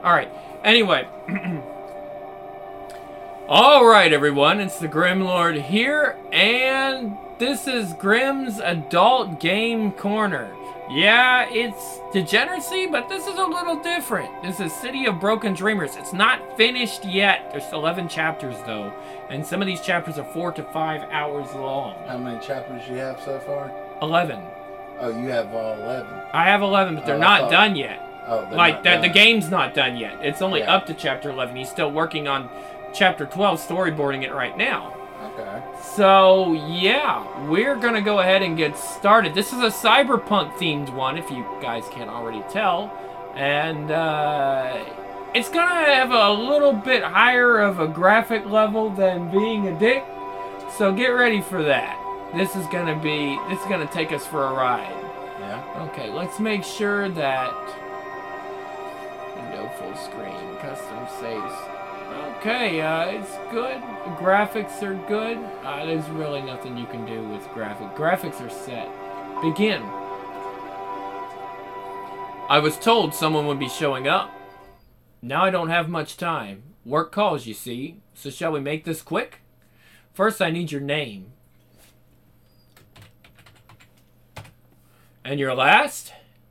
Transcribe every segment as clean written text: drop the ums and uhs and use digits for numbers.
Alright, anyway. Alright, everyone, it's the Grim Lord here, and this is Grim's Adult Game Corner. Yeah, it's degeneracy, but this is a little different. This is City of Broken Dreamers. It's not finished yet. There's 11 chapters, though, and some of these chapters are 4 to 5 hours long. How many chapters you have so far? 11. Oh, you have 11. I have 11, but they're not done yet. Oh, like, the game's not done yet. It's only up to chapter 11. He's still working on chapter 12, storyboarding it right now. Okay. So, yeah, we're going to go ahead and get started. This is a cyberpunk-themed one, if you guys can't already tell. And, it's going to have a little bit higher of a graphic level than being a dick. So get ready for that. This is going to take us for a ride. Yeah. Okay, let's make sure that... Window full screen, custom saves. Okay, it's good. The graphics are good. There's really nothing you can do with graphics. Graphics are set. Begin. I was told someone would be showing up. Now I don't have much time. Work calls, you see. So shall we make this quick? First, I need your name. And your last?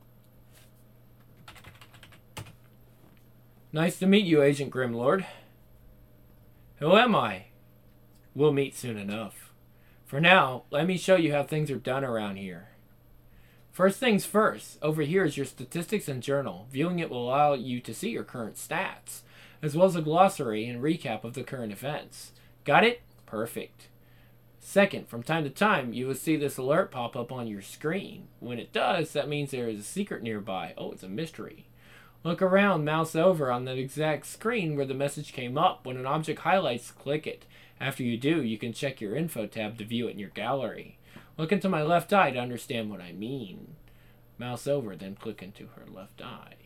Nice to meet you, Agent Grimlord. Who am I? We'll meet soon enough. For now, let me show you how things are done around here. First things first, over here is your statistics and journal. Viewing it will allow you to see your current stats, as well as a glossary and recap of the current events. Got it? Perfect. Second, from time to time, you will see this alert pop up on your screen. When it does, that means there is a secret nearby. Oh, it's a mystery. Look around, mouse over on the exact screen where the message came up. When an object highlights, click it. After you do, you can check your info tab to view it in your gallery. Look into my left eye to understand what I mean. Mouse over, then click into her left eye.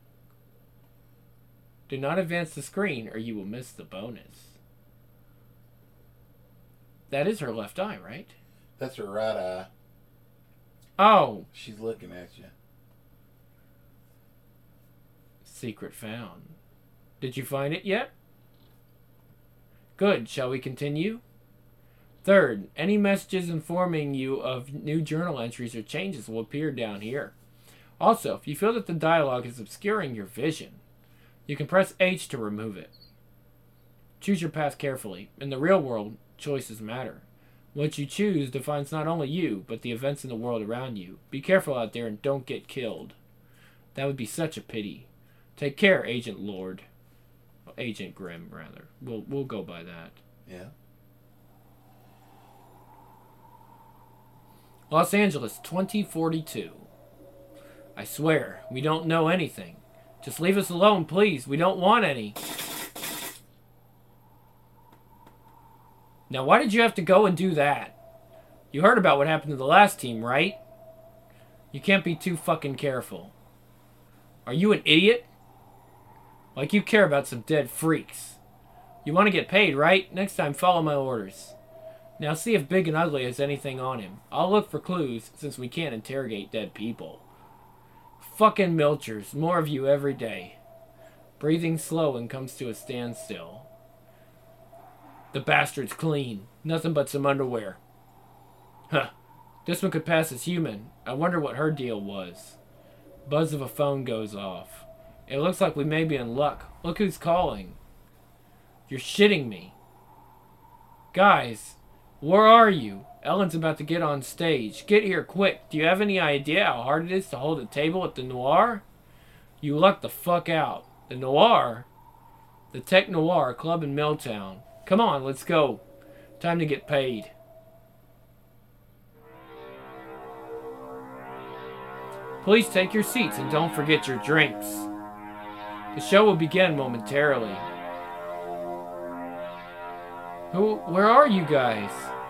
Do not advance the screen or you will miss the bonus. That is her left eye, right? That's her right eye. Oh. She's looking at you. Secret found. Did you find it yet? Good. Shall we continue? Third, any messages informing you of new journal entries or changes will appear down here. Also, if you feel that the dialogue is obscuring your vision, you can press H to remove it. Choose your path carefully. In the real world, choices matter. What you choose defines not only you, but the events in the world around you. Be careful out there and don't get killed. That would be such a pity. Take care, Agent Lord. Well, Agent Grim, rather. We'll go by that. Yeah. Los Angeles, 2042. I swear, we don't know anything. Just leave us alone, please. We don't want any. Now, why did you have to go and do that? You heard about what happened to the last team, right? You can't be too fucking careful. Are you an idiot? Like you care about some dead freaks. You want to get paid, right? Next time, follow my orders. Now see if Big and Ugly has anything on him. I'll look for clues, since we can't interrogate dead people. Fucking Milchers. More of you every day. Breathing slow and comes to a standstill. The bastard's clean. Nothing but some underwear. Huh. This one could pass as human. I wonder what her deal was. Buzz of a phone goes off. It looks like we may be in luck. Look who's calling. You're shitting me. Guys, where are you? Ellen's about to get on stage. Get here quick. Do you have any idea how hard it is to hold a table at the Noir? You lucked the fuck out. The Noir? The Tech Noir club in Milltown. Come on, let's go. Time to get paid. Please take your seats and don't forget your drinks. The show will begin momentarily. Where are you guys?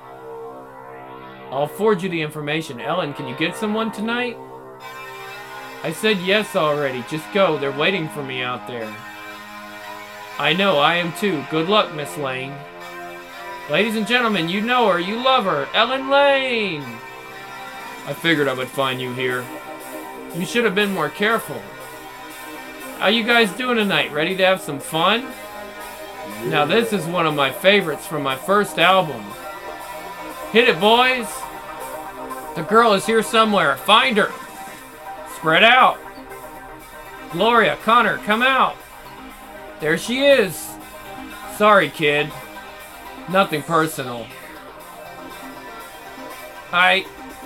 I'll forward you the information. Ellen, can you get someone tonight? I said yes already. Just go. They're waiting for me out there. I know, I am too. Good luck, Miss Lane. Ladies and gentlemen, you know her. You love her. Ellen Lane! I figured I would find you here. You should have been more careful. How you guys doing tonight? Ready to have some fun? Now this is one of my favorites from my first album. Hit it, boys! The girl is here somewhere. Find her! Spread out! Gloria, Connor, come out! There she is! Sorry, kid. Nothing personal. Hi.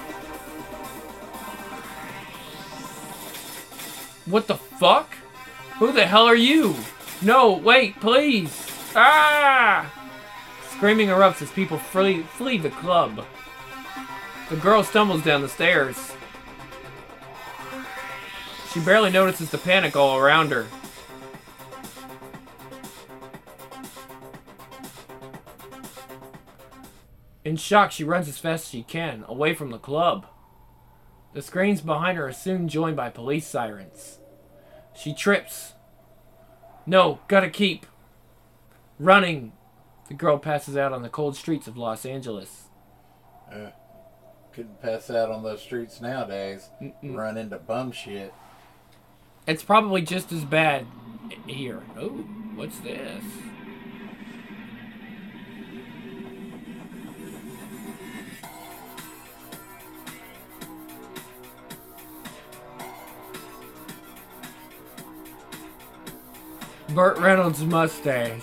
What the fuck? Who the hell are you? No, wait, please! Ah! Screaming erupts as people flee the club. The girl stumbles down the stairs. She barely notices the panic all around her. In shock, she runs as fast as she can, away from the club. The screams behind her are soon joined by police sirens. She trips. No, gotta keep running. The girl passes out on the cold streets of Los Angeles. Couldn't pass out on those streets nowadays. Run into bum shit. It's probably just as bad here. Oh, what's this? Burt Reynolds' mustache.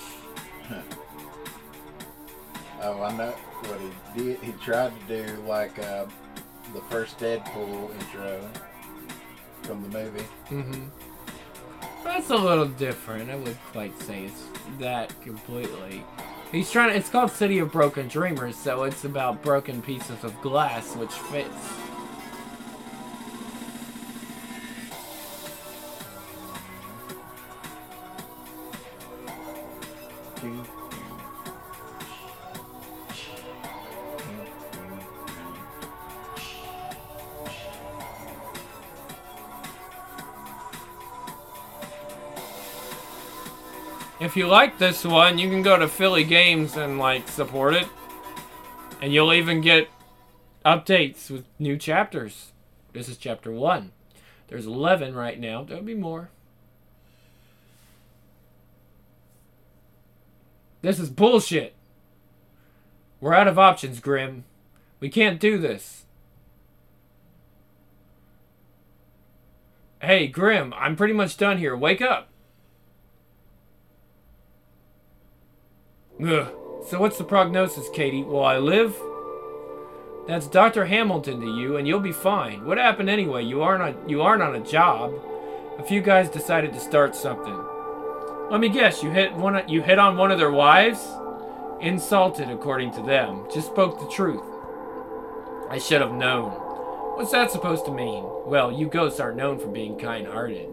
Oh, I know what he did. He tried to do like the first Deadpool intro from the movie. Mm-hmm. That's a little different. I wouldn't quite say it's that completely. He's trying to, it's called City of Broken Dreamers, so it's about broken pieces of glass, which fits. If you like this one, you can go to Philly Games and like support it. And you'll even get updates with new chapters. This is chapter 1. There's 11 right now. There'll be more. This is bullshit. We're out of options, Grim. We can't do this. Hey, Grim, I'm pretty much done here. Wake up. Ugh. So what's the prognosis, Katie? Will I live? That's Dr. Hamilton to you, and you'll be fine. What happened anyway? You aren't on a job. A few guys decided to start something. Let me guess, you hit on one of their wives? Insulted, according to them. Just spoke the truth. I should have known. What's that supposed to mean? Well, you ghosts are known for being kind-hearted.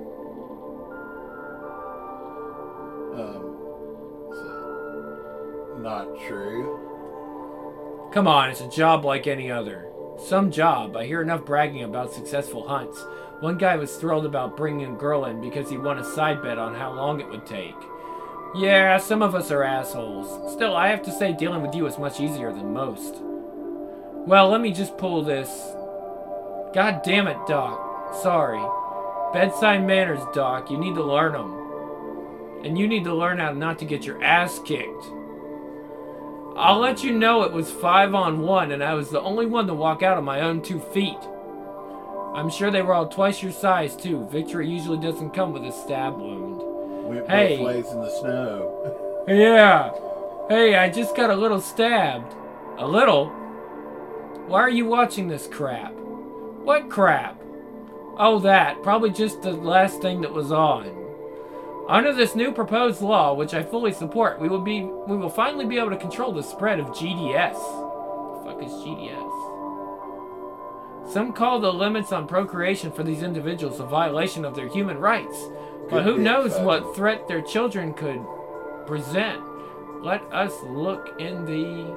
Not true. Come on, it's a job like any other. Some job. I hear enough bragging about successful hunts. One guy was thrilled about bringing a girl in because he won a side bet on how long it would take. Yeah, some of us are assholes. Still, I have to say dealing with you is much easier than most. Well, let me just pull this. God damn it, Doc. Sorry. Bedside manners, Doc. You need to learn them. And you need to learn how not to get your ass kicked. I'll let you know it was 5-on-1 and I was the only one to walk out on my own 2 feet. I'm sure they were all twice your size too. Victory usually doesn't come with a stab wound. Went Hey. both ways in the snow. Yeah. Hey, I just got a little stabbed. A little? Why are you watching this crap? What crap? Oh, that. Probably just the last thing that was on. Under this new proposed law, which I fully support, we will finally be able to control the spread of GDS. The fuck is GDS? Some call the limits on procreation for these individuals a violation of their human rights. But who knows what threat their children could present. Let us look in the...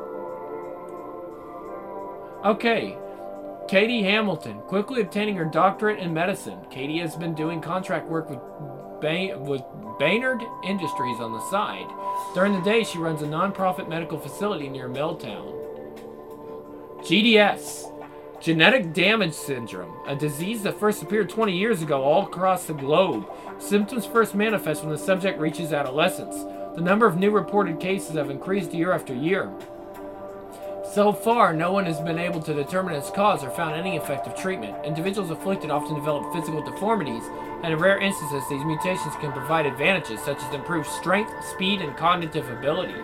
Okay. Katie Hamilton, quickly obtaining her doctorate in medicine. Katie has been doing contract work with Baynard Industries on the side. During the day, she runs a non-profit medical facility near Milltown. GDS. Genetic damage syndrome, a disease that first appeared 20 years ago all across the globe. Symptoms first manifest when the subject reaches adolescence. The number of new reported cases have increased year after year. So far, no one has been able to determine its cause or found any effective treatment. Individuals afflicted often develop physical deformities, and in rare instances, these mutations can provide advantages such as improved strength, speed, and cognitive abilities.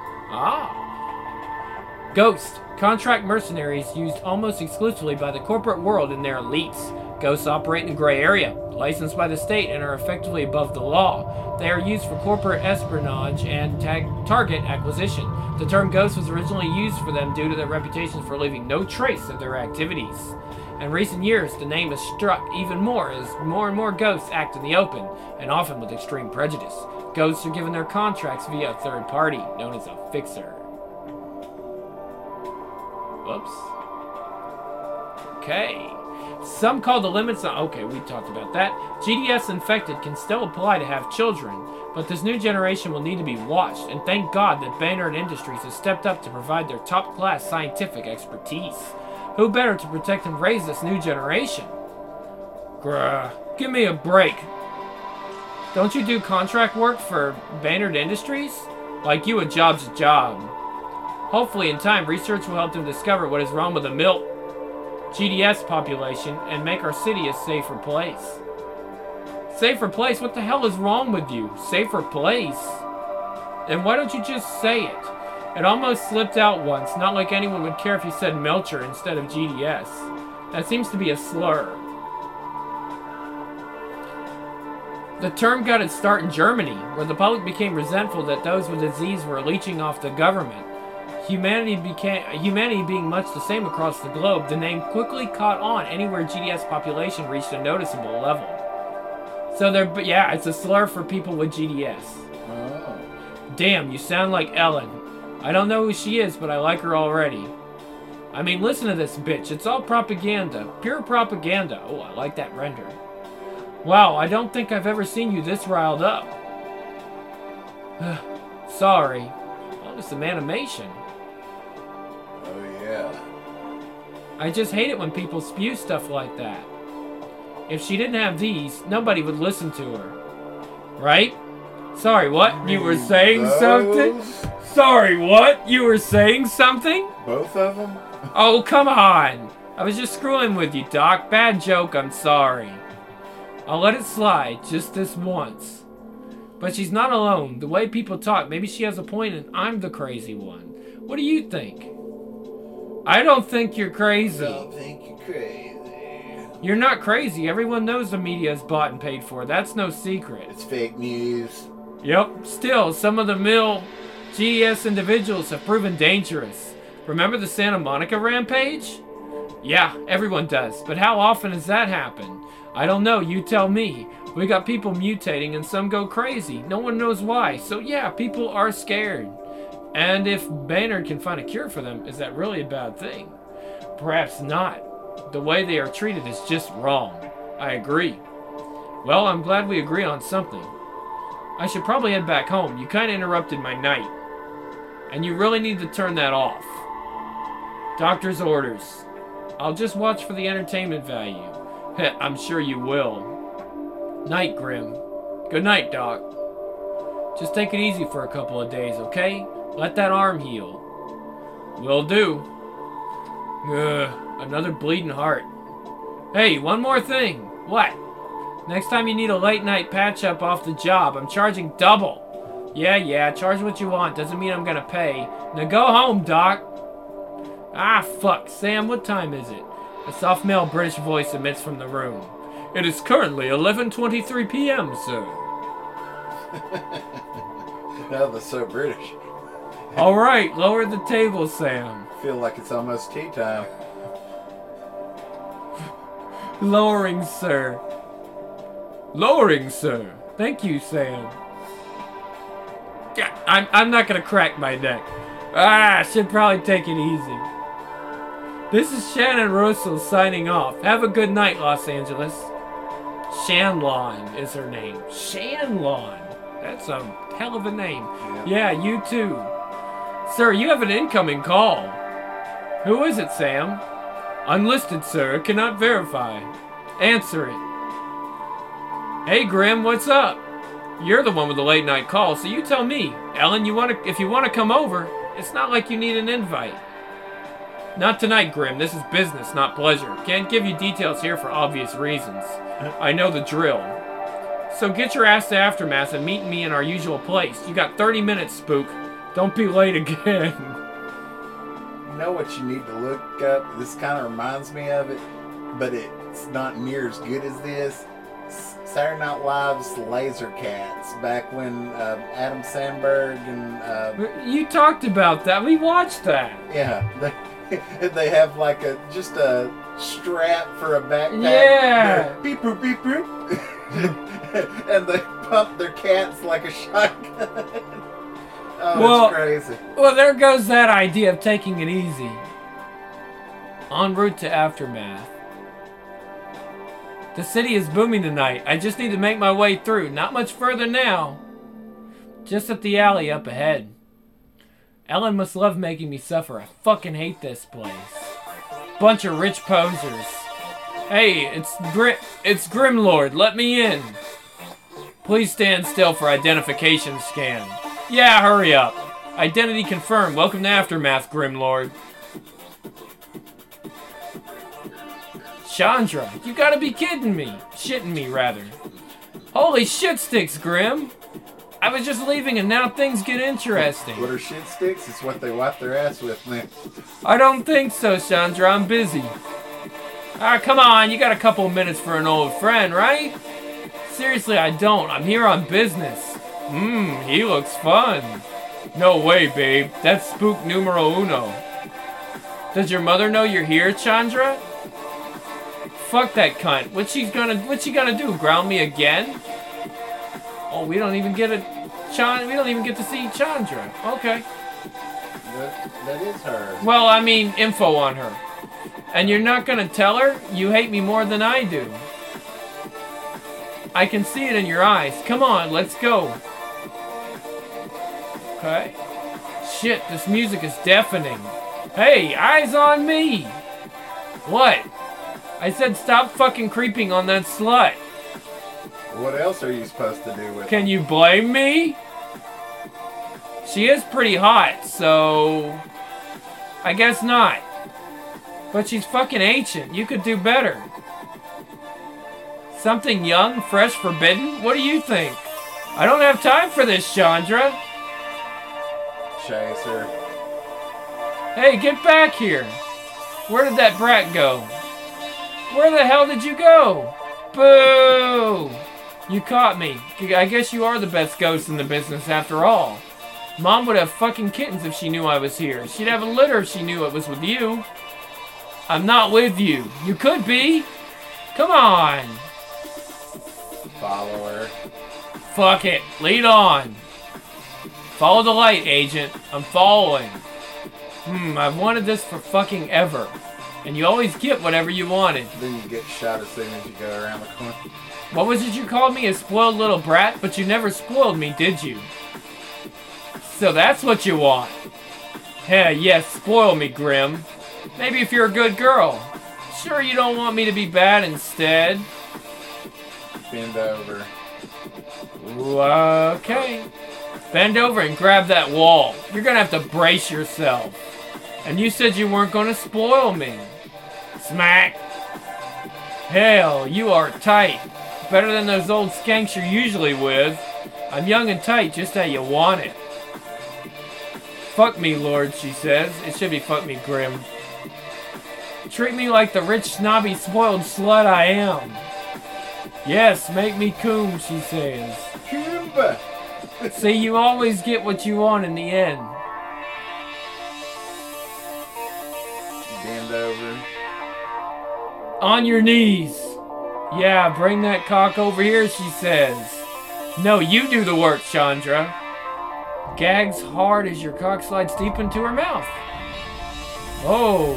Ghost. Contract mercenaries used almost exclusively by the corporate world and their elites. Ghosts operate in a gray area, licensed by the state, and are effectively above the law. They are used for corporate espionage and target acquisition. The term ghost was originally used for them due to their reputations for leaving no trace of their activities. In recent years, the name has struck even more as more and more ghosts act in the open, and often with extreme prejudice. Ghosts are given their contracts via a third party, known as a fixer. Whoops. Okay. Some call the limits on... Okay, we talked about that. GDS infected can still apply to have children, but this new generation will need to be watched, and thank God that Baynard Industries has stepped up to provide their top-class scientific expertise. Who better to protect and raise this new generation? Grr, give me a break. Don't you do contract work for Baynard Industries? Like you, a job's a job. Hopefully in time, research will help them discover what is wrong with the milk GDS population and make our city a safer place. Safer place? What the hell is wrong with you? Safer place? And why don't you just say it? It almost slipped out once, not like anyone would care if you said Melcher instead of GDS. That seems to be a slur. The term got its start in Germany, where the public became resentful that those with disease were leeching off the government. Humanity being much the same across the globe, the name quickly caught on anywhere GDS population reached a noticeable level. So yeah, it's a slur for people with GDS. Oh. Damn, you sound like Ellen. I don't know who she is, but I like her already. I mean, listen to this bitch. It's all propaganda. Pure propaganda. Oh, I like that render. Wow, I don't think I've ever seen you this riled up. Sorry. Oh, it's some animation. Oh, yeah. I just hate it when people spew stuff like that. If she didn't have these, nobody would listen to her. Right? Sorry, what? You were saying something? Sorry, what? You were saying something? Both of them? Oh, come on. I was just screwing with you, Doc. Bad joke, I'm sorry. I'll let it slide, just this once. But she's not alone. The way people talk, maybe she has a point and I'm the crazy one. What do you think? I don't think you're crazy. I don't think you're crazy. You're not crazy. Everyone knows the media is bought and paid for. That's no secret. It's fake news. Yep. Still, some of the mill GDS individuals have proven dangerous. Remember the Santa Monica rampage? Yeah, everyone does. But how often has that happened? I don't know. You tell me. We got people mutating and some go crazy. No one knows why. So yeah, people are scared. And if Baynard can find a cure for them, is that really a bad thing? Perhaps not. The way they are treated is just wrong. I agree. Well, I'm glad we agree on something. I should probably head back home. You kind of interrupted my night. And you really need to turn that off. Doctor's orders. I'll just watch for the entertainment value. I'm sure you will. Night, Grim. Good night, Doc. Just take it easy for a couple of days, okay? Let that arm heal. Will do. Another bleeding heart. Hey, one more thing. What? Next time you need a late night patch up off the job, I'm charging double. Yeah, charge what you want. Doesn't mean I'm gonna pay. Now go home, Doc. Ah, fuck. Sam, what time is it? A soft male British voice emits from the room. It is currently 11:23 p.m., sir. No, that's so British. All right, lower the table, Sam. Feel like it's almost tea time. Lowering, sir. Lowering, sir. Thank you, Sam. Yeah, I'm not gonna crack my neck. Should probably take it easy. This is Shannon Russell signing off. Have a good night, Los Angeles. Shanlon is her name. Shanlon. That's a hell of a name. Yeah, you too. Sir, you have an incoming call. Who is it, Sam? Unlisted, sir. It cannot verify. Answer it. Hey, Grim, what's up? You're the one with the late night call, so you tell me. Ellen, if you want to come over, it's not like you need an invite. Not tonight, Grim. This is business, not pleasure. Can't give you details here for obvious reasons. I know the drill. So get your ass to Aftermath and meet me in our usual place. You got 30 minutes, Spook. Don't be late again. You know what you need to look up? This kind of reminds me of it, but it's not near as good as this. Saturday Night Live's Laser Cats, back when Adam Sandberg and... You talked about that. We watched that. Yeah. They have like just a strap for a backpack. Yeah. Beep boop, beep boop. And they pump their cats like a shotgun. Oh, it's crazy. Well, there goes that idea of taking it easy. En route to Aftermath. The city is booming tonight. I just need to make my way through. Not much further now. Just at the alley up ahead. Ellen must love making me suffer. I fucking hate this place. Bunch of rich posers. Hey, it's Grimlord. Let me in. Please stand still for identification scan. Yeah, hurry up. Identity confirmed. Welcome to Aftermath, Grimlord. Chandra, you gotta be kidding me. Shitting me, rather. Holy shit sticks, Grim. I was just leaving and now things get interesting. What are shit sticks? It's what they wipe their ass with, man. I don't think so, Chandra. I'm busy. Come on. You got a couple of minutes for an old friend, right? Seriously, I don't. I'm here on business. He looks fun. No way, babe. That's spook numero uno. Does your mother know you're here, Chandra? Fuck that cunt. What's she gonna do? Ground me again? Oh, we don't even get to see Chandra. Okay. That is her. Well, I mean, info on her. And you're not gonna tell her? You hate me more than I do. I can see it in your eyes. Come on, let's go. Okay. Shit, this music is deafening. Hey, eyes on me! What? I said stop fucking creeping on that slut. What else are you supposed to do with Can you blame me? She is pretty hot, so... I guess not. But she's fucking ancient. You could do better. Something young, fresh, forbidden? What do you think? I don't have time for this, Chandra. Chaser. Hey, get back here. Where did that brat go? Where the hell did you go? Boo! You caught me. I guess you are the best ghost in the business after all. Mom would have fucking kittens if she knew I was here. She'd have a litter if she knew it was with you. I'm not with you. You could be. Come on. Follow her. Fuck it. Lead on. Follow the light, Agent. I'm following. I've wanted this for fucking ever. And you always get whatever you wanted. Then you get shot as soon as you go around the corner. What was it you called me? A spoiled little brat? But you never spoiled me, did you? So that's what you want. Heh, yes, spoil me, Grim. Maybe if you're a good girl. Sure you don't want me to be bad instead? Bend over. Ooh, okay. Bend over and grab that wall. You're gonna have to brace yourself. And you said you weren't gonna spoil me. Smack. Hell, you are tight. Better than those old skanks you're usually with. I'm young and tight, just how you want it. Fuck me, Lord, she says. It should be fuck me, Grim. Treat me like the rich, snobby, spoiled slut I am. Yes, make me coom, she says. Coomba. See, you always get what you want in the end. Bend over. On your knees. Yeah, bring that cock over here, she says. No, you do the work, Chandra. Gags hard as your cock slides deep into her mouth. Oh,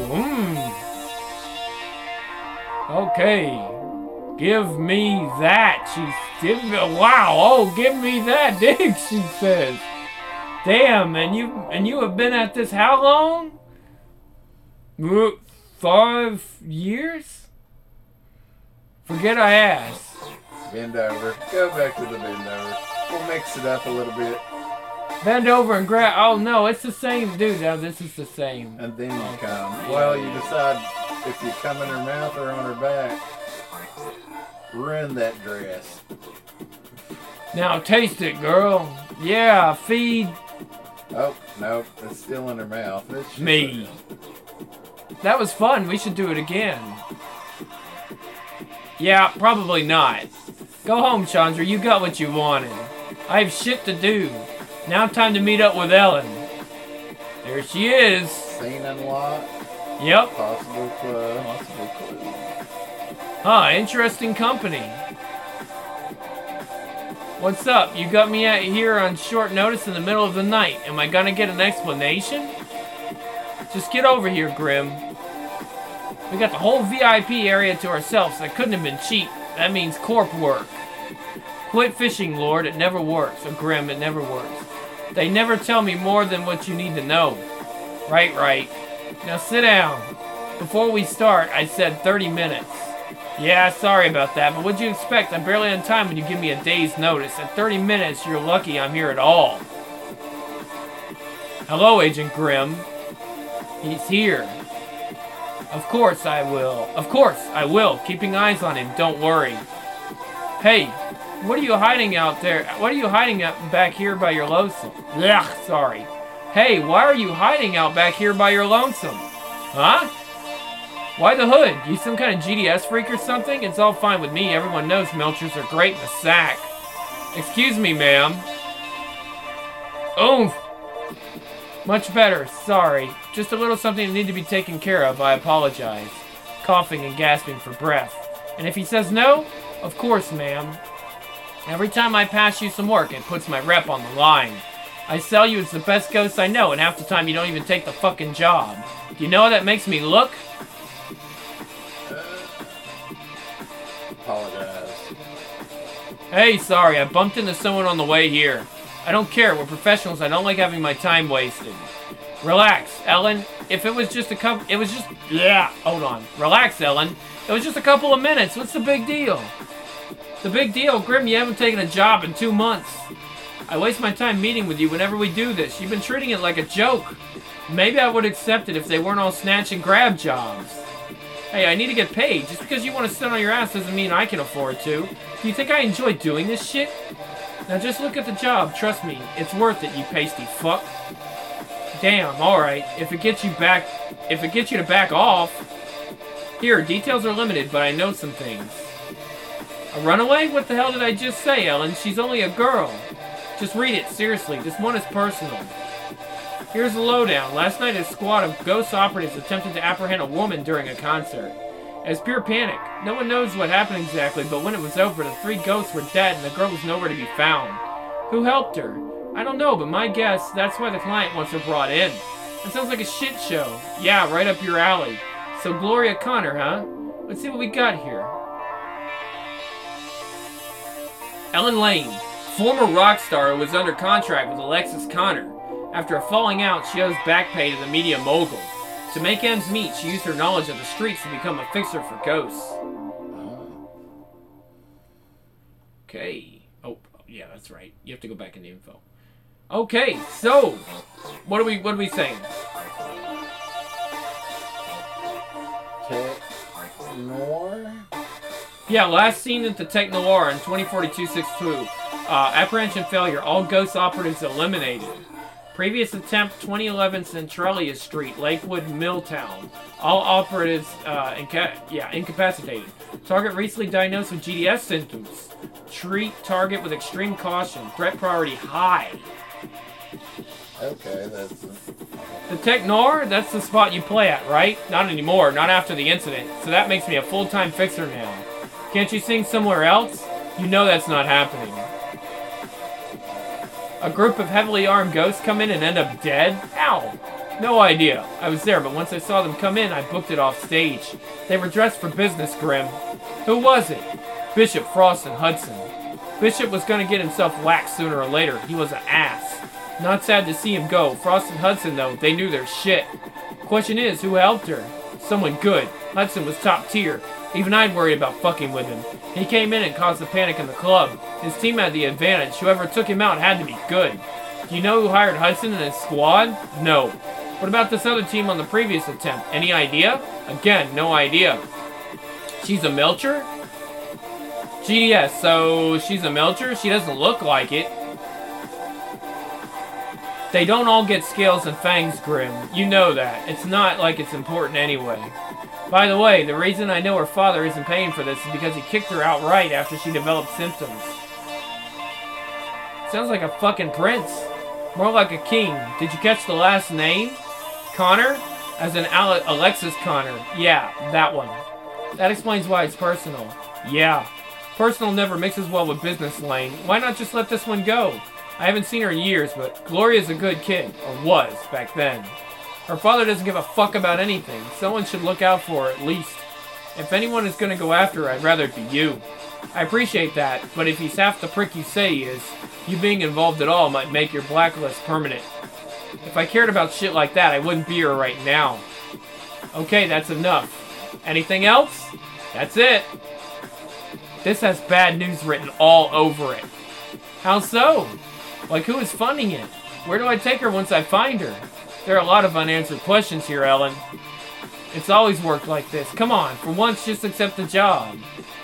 Okay. Give me that, wow, oh, give me that dick, she says. Damn, and you have been at this how long? 5 years? Forget I asked. Bend over. Go back to the bend over. We'll mix it up a little bit. Bend over and grab. Oh no, it's the same, dude. Now this is the same. And then you come. Well, you decide if you come in her mouth or on her back. Ruin that dress. Now taste it, girl. Yeah, feed Oh, nope. It's still in her mouth. me. That was fun. We should do it again. Yeah, probably not. Go home, Chandra. You got what you wanted. I have shit to do. Now time to meet up with Ellen. There she is. Scene unlocked. Yep. Possible club. Possible clue. Huh, interesting company. What's up? You got me out here on short notice in the middle of the night. Am I gonna get an explanation? Just get over here, Grim. We got the whole VIP area to ourselves. That couldn't have been cheap. That means corp work. Quit fishing, Lord. It never works. Or Grim, it never works. They never tell me more than what you need to know. Right. Now sit down. Before we start, I said 30 minutes. Yeah, sorry about that, but what'd you expect? I'm barely on time when you give me a day's notice. At 30 minutes, you're lucky I'm here at all. Hello, Agent Grim. He's here. Of course I will. Keeping eyes on him, don't worry. Hey, what are you hiding out there? What are you hiding out back here by your lonesome? Ugh, sorry. Hey, why are you hiding out back here by your lonesome? Huh? Why the hood? You some kind of GDS freak or something? It's all fine with me. Everyone knows Melchers are great in the sack. Excuse me, ma'am. Oomph. Much better. Sorry. Just a little something that needs to be taken care of. I apologize. Coughing and gasping for breath. And if he says no, of course, ma'am. Every time I pass you some work, it puts my rep on the line. I sell you as the best ghost I know, and half the time you don't even take the fucking job. Do you know how that makes me look? Apologize. Hey, sorry, I bumped into someone on the way here. I don't care, we're professionals, I don't like having my time wasted. Relax, Ellen. If it was just a couple... hold on. Relax, Ellen. It was just a couple of minutes. What's the big deal? The big deal, Grim, you haven't taken a job in 2 months. I waste my time meeting with you whenever we do this. You've been treating it like a joke. Maybe I would accept it if they weren't all snatch and grab jobs. Hey, I need to get paid. Just because you want to sit on your ass doesn't mean I can afford to. Do you think I enjoy doing this shit? Now just look at the job. Trust me, it's worth it, you pasty fuck. Damn, alright. If it gets you to back off. Here, details are limited, but I know some things. A runaway? What the hell did I just say, Ellen? She's only a girl. Just read it, seriously. This one is personal. Here's the lowdown. Last night a squad of ghost operatives attempted to apprehend a woman during a concert. It was pure panic. No one knows what happened exactly, but when it was over, the 3 ghosts were dead and the girl was nowhere to be found. Who helped her? I don't know, but my guess, that's why the client wants her brought in. It sounds like a shit show. Yeah, right up your alley. So Gloria Connor, huh? Let's see what we got here. Ellen Lane, former rock star who was under contract with Alexis Connor. After a falling out, she owes back pay to the media mogul. To make ends meet, she used her knowledge of the streets to become a fixer for ghosts. Okay. Oh, yeah, that's right. You have to go back in the info. Okay, so what are we saying? Tech Noir? Yeah, last seen at the Tech Noir in 2042-62. Apprehension failure. All ghost operatives eliminated. Previous attempt, 2011 Centralia Street, Lakewood, Milltown. All operatives incapacitated. Target recently diagnosed with GDS symptoms. Treat target with extreme caution. Threat priority high. Okay, that's... The Tech Noir, that's the spot you play at, right? Not anymore, not after the incident. So that makes me a full-time fixer now. Can't you sing somewhere else? You know that's not happening. A group of heavily armed ghosts come in and end up dead? Ow! No idea. I was there, but once I saw them come in, I booked it off stage. They were dressed for business, Grim. Who was it? Bishop, Frost, and Hudson. Bishop was gonna get himself whacked sooner or later. He was an ass. Not sad to see him go. Frost and Hudson, though, they knew their shit. Question is, who helped her? Someone good. Hudson was top tier. Even I'd worry about fucking with him. He came in and caused a panic in the club. His team had the advantage. Whoever took him out had to be good. Do you know who hired Hudson and his squad? No. What about this other team on the previous attempt? Any idea? Again, no idea. She's a Melcher? GDS, so she's a Melcher? She doesn't look like it. They don't all get scales and fangs, Grim. You know that. It's not like it's important anyway. By the way, the reason I know her father isn't paying for this is because he kicked her outright after she developed symptoms. Sounds like a fucking prince. More like a king. Did you catch the last name? Connor? As in Alexis Connor. Yeah, that one. That explains why it's personal. Yeah. Personal never mixes well with business, Lane. Why not just let this one go? I haven't seen her in years, but Gloria's a good kid. Or was, back then. Her father doesn't give a fuck about anything. Someone should look out for her, at least. If anyone is gonna go after her, I'd rather it be you. I appreciate that, but if he's half the prick you say he is, you being involved at all might make your blacklist permanent. If I cared about shit like that, I wouldn't be here right now. Okay, that's enough. Anything else? That's it. This has bad news written all over it. How so? Like, who is funding it? Where do I take her once I find her? There are a lot of unanswered questions here, Ellen. It's always worked like this. Come on, for once, just accept the job.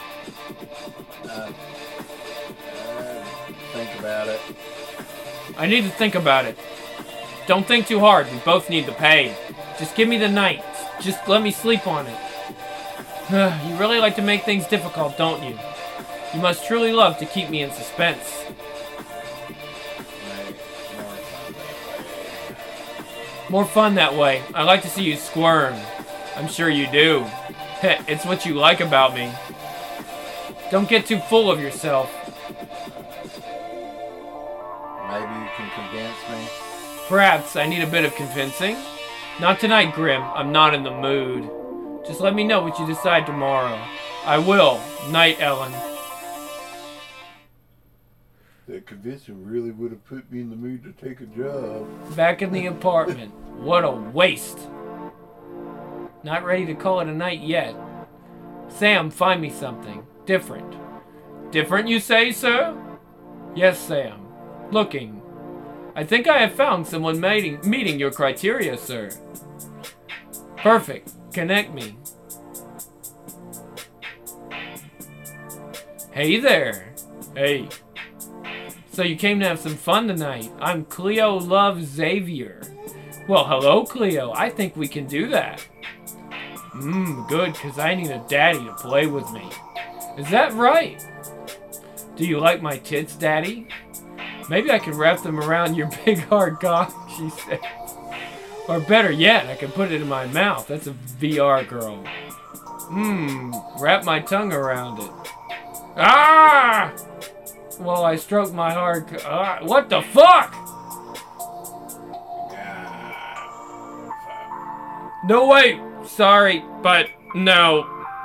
Think about it. I need to think about it. Don't think too hard. We both need the pay. Just give me the night. Just let me sleep on it. You really like to make things difficult, don't you? You must truly love to keep me in suspense. More fun that way. I like to see you squirm. I'm sure you do. It's what you like about me. Don't get too full of yourself. Maybe you can convince me. Perhaps I need a bit of convincing. Not tonight, Grim. I'm not in the mood. Just let me know what you decide tomorrow. I will. Night, Ellen. That convincing really would have put me in the mood to take a job. Back in the apartment. What a waste. Not ready to call it a night yet. Sam, find me something. Different. Different, you say, sir? Yes, Sam. Looking. I think I have found someone meeting your criteria, sir. Perfect. Connect me. Hey there. Hey. So you came to have some fun tonight. I'm Cleo Love Xavier. Well, hello, Cleo. I think we can do that. Good, because I need a daddy to play with me. Is that right? Do you like my tits, Daddy? Maybe I can wrap them around your big hard cock, she said. Or better yet, I can put it in my mouth. That's a VR girl. Wrap my tongue around it. Ah! Well, I stroke my hard what the fuck? No, wait. Sorry, but no.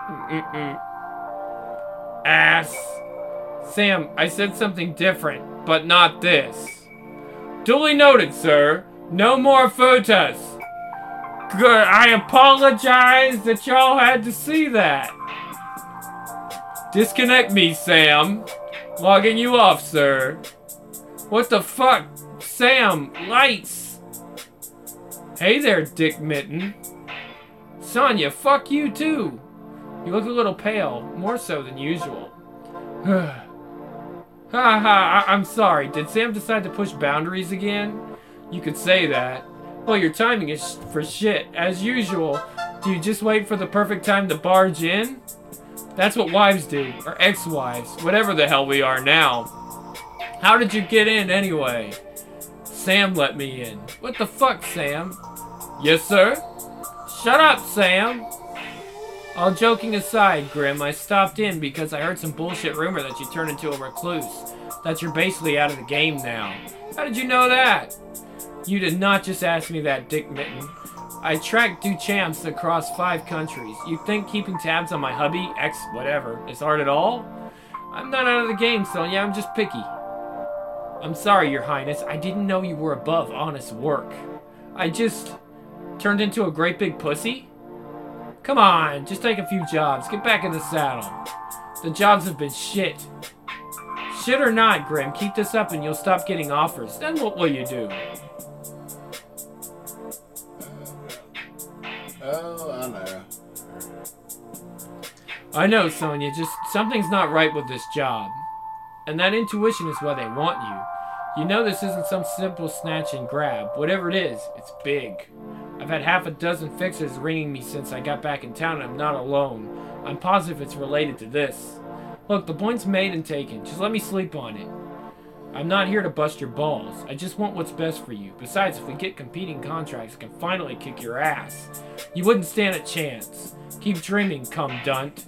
Ass. Sam, I said something different, but not this. Duly noted, sir. No more photos. Good. I apologize that y'all had to see that. Disconnect me, Sam. Logging you off, sir. What the fuck? Sam, lights. Hey there, Dick Mitten. Sonya, fuck you too. You look a little pale, more so than usual. I'm sorry. Did Sam decide to push boundaries again? You could say that. Well, your timing is for shit. As usual, do you just wait for the perfect time to barge in? That's what wives do. Or ex-wives. Whatever the hell we are now. How did you get in anyway? Sam let me in. What the fuck, Sam? Yes, sir? Shut up, Sam! All joking aside, Grim, I stopped in because I heard some bullshit rumor that you turned into a recluse. That you're basically out of the game now. How did you know that? You did not just ask me that, Dick Mitten. I tracked Duchamps across 5 countries. You think keeping tabs on my hubby, ex whatever, is hard at all? I'm not out of the game, Sonya, I'm just picky. I'm sorry, Your Highness, I didn't know you were above honest work. I just turned into a great big pussy? Come on, just take a few jobs. Get back in the saddle. The jobs have been shit. Shit or not, Grim, keep this up and you'll stop getting offers. Then what will you do? Oh, I know. I know, Sonia, just something's not right with this job. And that intuition is why they want you. You know this isn't some simple snatch and grab. Whatever it is, it's big. I've had half a dozen fixers ringing me since I got back in town and I'm not alone. I'm positive it's related to this. Look, the point's made and taken. Just let me sleep on it. I'm not here to bust your balls. I just want what's best for you. Besides, if we get competing contracts, I can finally kick your ass. You wouldn't stand a chance. Keep dreaming, cum dunt.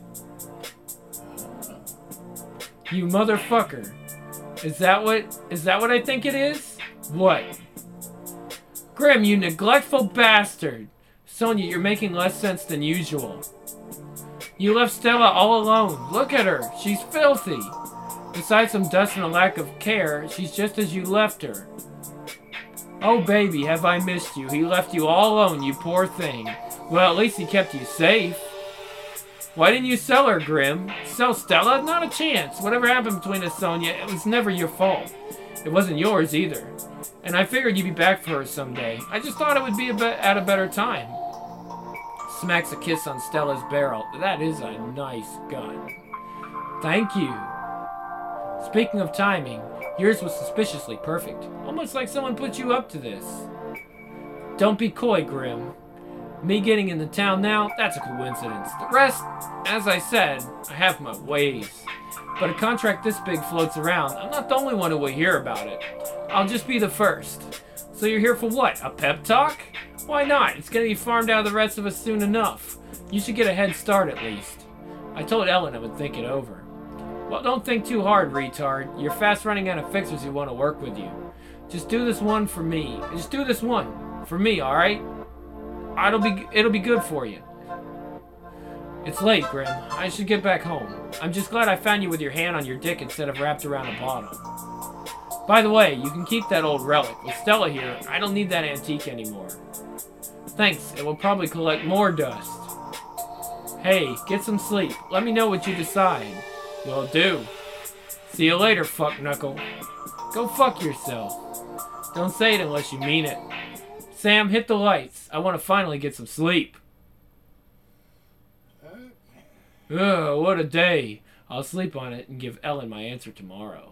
You motherfucker. Is that what I think it is? What? Grim, you neglectful bastard. Sonia, you're making less sense than usual. You left Stella all alone. Look at her. She's filthy. Besides some dust and a lack of care, she's just as you left her. Oh, baby, have I missed you. He left you all alone, you poor thing. Well, at least he kept you safe. Why didn't you sell her, Grim? Sell Stella? Not a chance. Whatever happened between us, Sonia, it was never your fault. It wasn't yours either. And I figured you'd be back for her someday. I just thought it would be at a better time. Smacks a kiss on Stella's barrel. That is a nice gun. Thank you. Speaking of timing, yours was suspiciously perfect. Almost like someone put you up to this. Don't be coy, Grim. Me getting into town now, that's a coincidence. The rest, as I said, I have my ways. But a contract this big floats around. I'm not the only one who will hear about it. I'll just be the first. So you're here for what? A pep talk? Why not? It's gonna be farmed out of the rest of us soon enough. You should get a head start at least. I told Ellen I would think it over. Well, don't think too hard, retard. You're fast running out of fixers who want to work with you. Just do this one for me. Just do this one for me, alright? It'll be good for you. It's late, Grim. I should get back home. I'm just glad I found you with your hand on your dick instead of wrapped around a bottle. By the way, you can keep that old relic. With Stella here, I don't need that antique anymore. Thanks, it will probably collect more dust. Hey, get some sleep. Let me know what you decide. Will do. See you later, fuck knuckle. Go fuck yourself. Don't say it unless you mean it. Sam, hit the lights. I want to finally get some sleep. Ugh, what a day. I'll sleep on it and give Ellen my answer tomorrow.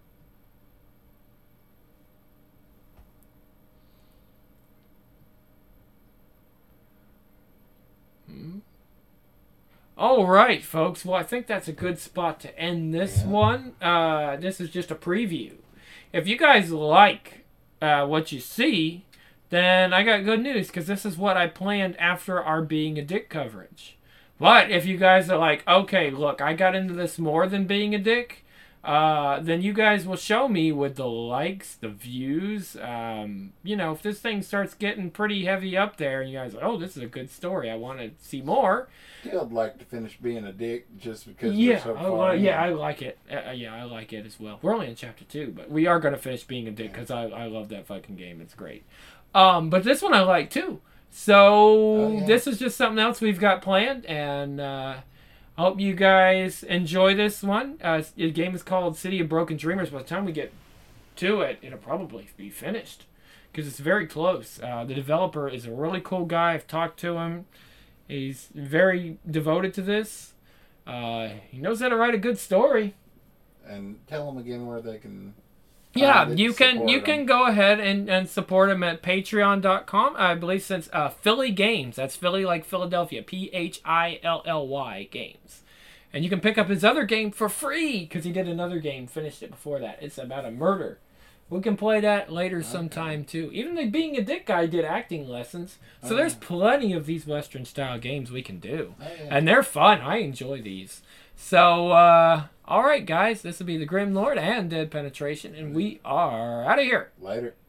Alright, folks. Well, I think that's a good spot to end this one. This is just a preview. If you guys like what you see, then I got good news, because this is what I planned after our Being a Dick coverage. But if you guys are like, okay, look, I got into this more than being a dick, then you guys will show me with the likes, the views. You know, if this thing starts getting pretty heavy up there and you guys are like, oh, this is a good story, I want to see more. I'd like to finish being a dick just because we're so far in. I like it. Yeah, I like it as well. We're only in chapter 2, but we are going to finish Being a Dick because I love that fucking game. It's great. But this one I like too. So this is just something else we've got planned, and I hope you guys enjoy this one. The game is called City of Broken Dreamers. By the time we get to it, it'll probably be finished because it's very close. The developer is a really cool guy. I've talked to him. He's very devoted to this. He knows how to write a good story. And tell them again where they can... Yeah, you can go ahead and support him at patreon.com. I believe since Philly Games. That's Philly like Philadelphia. Philly Games. And you can pick up his other game for free because he did another game, finished it before that. It's about a murder. We can play that later sometime too. Even the Being a Dick guy did acting lessons. So there's plenty of these Western style games we can do. And they're fun. I enjoy these. So, alright guys, this will be the Grim Lord and Dead Penetration, and we are out of here. Later.